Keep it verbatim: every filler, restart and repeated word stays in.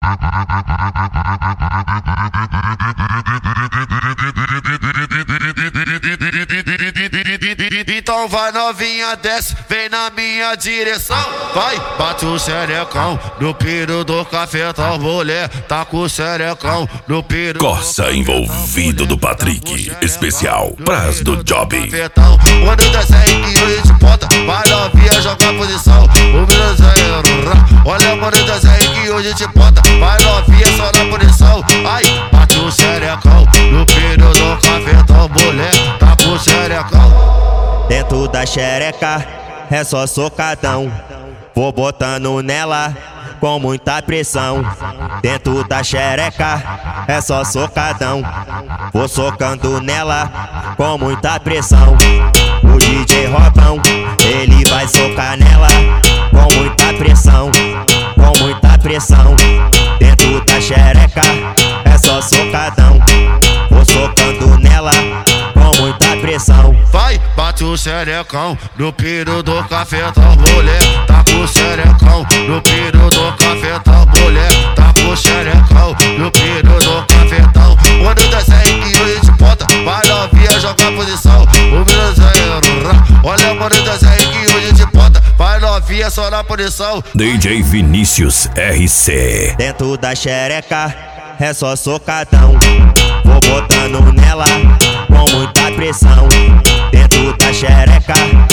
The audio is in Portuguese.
Então vai novinha, desce, vem na minha direção. Vai, bate o xerecão no piro do cafetão. Mulher, tá com o xerecão no piro. Corsa envolvido do Patrick, especial pras do Job. Quando desce aí que hoje de ponta, vai novinha jogar posição. O menino olha, quando desce aí que hoje de ponta, vai novinha só na posição. Ai, bate o xerecão no piro do cafetão. Mulher, tá com o xerecão. Dentro da xereca é só socadão. Vou botando nela com muita pressão. Dentro da xereca é só socadão. Vou socando nela com muita pressão. O D J Robão, ele vai socar nela com muita pressão. Com muita pressão. Dentro da xereca é só socadão. Vou socando nela com muita pressão. Vai, bate o xerecão no piro do cafetão. Mulher, tá com o xerecão no piro do cafetão. Mulher, tá com o xerecão no piro do cafetão. Quando desce aí que hoje de ponta, vai novinha jogar posição. O menino olha, quando desce aí que hoje de ponta, vai novinha só na posição. D J Vinícius R C. Dentro da xereca é só socadão. Vou botando nela com muita pressão. Dentro da xereca